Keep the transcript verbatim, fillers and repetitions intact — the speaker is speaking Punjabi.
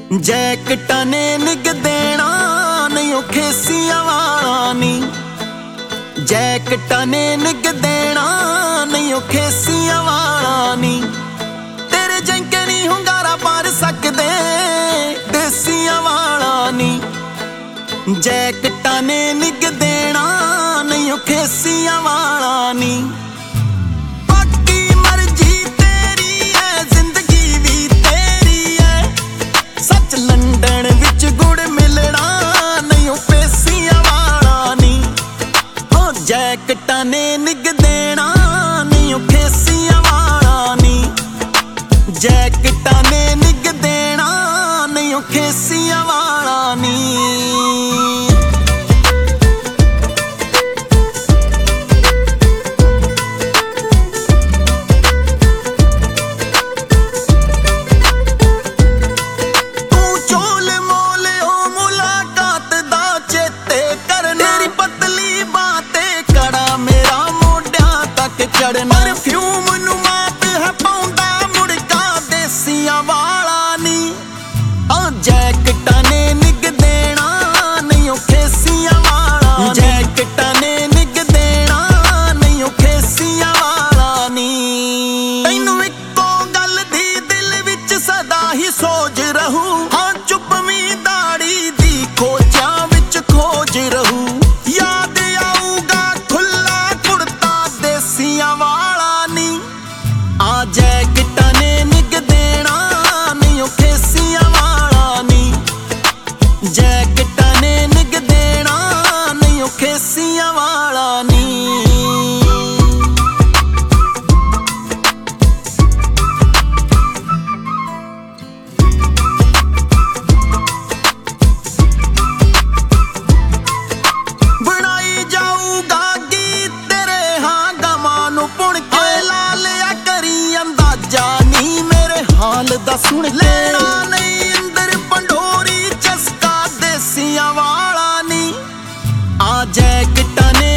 ਜੈਕਟਾਂ ਨੇ ਨਿੱਘ ਦੇਣਾ ਨਹੀਂ ਉਹ ਖੇਸੀਆਂ ਵਾਲਾ ਨੀ। ਜੈਕਟਾਂ ਨੇ ਨਿੱਘ ਦੇਣਾ ਨਹੀਂ ਉਹ ਖੇਸੀਆਂ ਵਾਲਾ ਨੀ। ਤੇਰੇ ਜੰਕੇ ਨਹੀਂ ਹੁੰਗਾਰਾ ਪਾਰ ਸਕਦੇ ਦੇਸੀਆਂ ਵਾਲਾ ਨੀ। ਜੈਕਟਾਂ ਨੇ ਨਿੱਘ ਦੇਣਾ ਨਹੀਂ ਉਹ ਖੇਸੀਆਂ ਵਾਲਾ ਨੀ। ਲੰਡਨ ਵਿੱਚ ਗੁੜ ਮਿਲਣਾ ਨਹੀਂ ਉਹ ਪੇਸੀਆਂ ਵਾਲਾ ਨੀ। ਹੋ ਜੈਕਟਾਂ ਨੇ ਨਿੱਘ ਦੇਣਾ ਨਹੀਂ ਉਹ ਖੇਸੀਆਂ ਵਾਲਾ ਨੀ। ਜੈਕਟਾਂ ਨੇ ਨਿੱਘ ਦੇਣਾ ਨਹੀਂ ਉਹ ਖੇਸੀਆਂ ਵਾਲਾ ਨੀ। ਪਰਫਿਊਮ ਨੂੰ ਮਾਤ ਹੈ ਪਾਉਂਦਾ ਮੁੜਕਾ ਦੇਸੀਆਂ ਵਾਲਾ ਨੀ। ਆ ਜੈਕਟਾਂ ਨੇ ਨਿੱਘ ਦੇਣਾ ਨਹੀਂ ਉਹ ਖੇਸੀਆਂ ਵਾਲਾ। ਜੈਕਟਾਂ ਨੇ ਨਿੱਘ ਦੇਣਾ ਨਹੀਂ ਉਹ ਖੇਸੀਆਂ ਵਾਲਾ ਨੀ। ਤੈਨੂੰ ਇੱਕੋ ਗੱਲ ਦੀ ਦਿਲ ਵਿੱਚ ਸਦਾ ਹੀ ਸੋਚ ਰਹੂ। ਹਾਂ ਚੁੱਪਵੀਂ ਦਾੜੀ ਦੀ ਖੋਜਾਂ ਵਿੱਚ ਖੋਜ ਰਹੂ। ਯਾਦ ਆਊਗਾ ਖੁੱਲਾ ਕੁੜਤਾ ਦੇਸੀਆਂ ਵਾਲਾ ਨੀ। ਆ ਜੈਕਟਾਂ ਨੇ ਨਿੱਘ ਦੇਣਾ ਨਹੀਂ ਉਹ ਖੇਸੀਆਂ ਵਾਲਾ ਨੀ। ਜੈਕਟਾਂ ਨੇ ਨਿੱਘ ਦੇਣਾ ਨਹੀਂ ਉਹ ਖੇਸੀਆਂ ਵਾਲਾ ਨੀ। ਬਣਾਈ ਜਾਊਗਾ ਗੀਤ ਤੇਰੇ ਹਾਂ ਗਮਾਂ ਨੂੰ ਪੁਣ ਕੇ। ਲਾ ਲਿਆ ਕਰੀ ਅੰਦਾਜ਼ਾ ਨੀ ਮੇਰੇ ਹਾਲ ਦਾ ਸੁਣ ਲੈਣਾ ਨਹੀਂ ਅੰਦਰ ਪੰਡੋਰੀ ਚਸਕਾ ਦੇਸੀਆਂ ਵਾਲਾ ਨੀ। ਆ ਜੈਕਟਾਂ ਨੇ